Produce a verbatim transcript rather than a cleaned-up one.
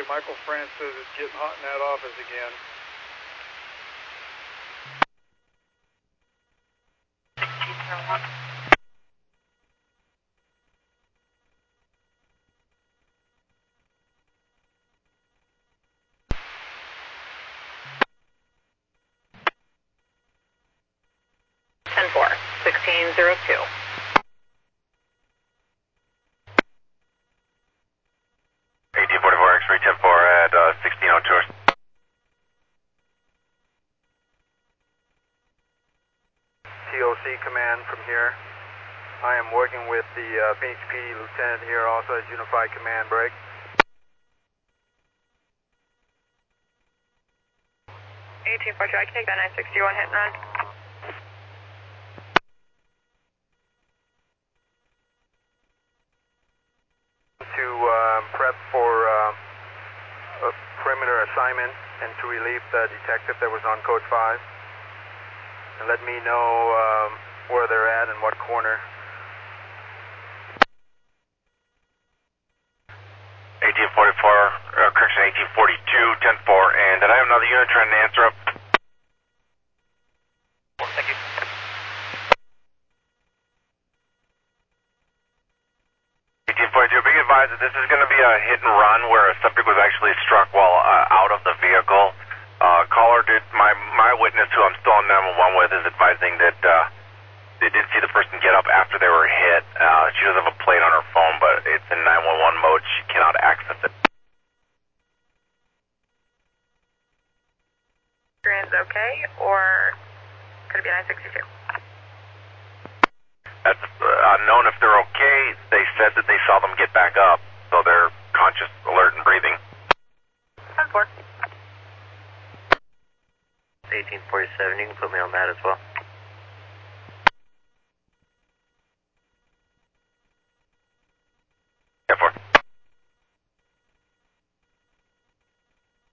Michael France says it's getting hot in that office again. ten four, sixteen oh two. eighteen forty-four, X-ray ten four at uh, sixteen oh two. T O C command from here. I am working with the uh, Phoenix P D lieutenant here, also at Unified Command break. eighteen forty-two, I can take that nine sixty-one hit and run. To uh, prep for uh, a perimeter assignment and to relieve the detective that was on code five. And let me know um, where they're at and what corner. eighteen forty-four, uh, correction, eighteen forty-two, ten four, and did I have another unit trying to answer up? Thank you. eighteen forty-two, be advised that this is going to be a hit and run where a subject was actually struck while uh, out of the vehicle. Uh, caller did, my, my witness who I'm still on nine one one with is advising that uh, they did see the person get up after they were hit. Uh, she doesn't have a plate on her phone, but it's in nine one one mode. She cannot access it. Is okay, or could it be nine sixty-two? That's uh, unknown if they're okay. They said that they saw them get back up, so they're conscious, alert, and breathing. ten four. eighteen forty-seven, you can put me on that as well.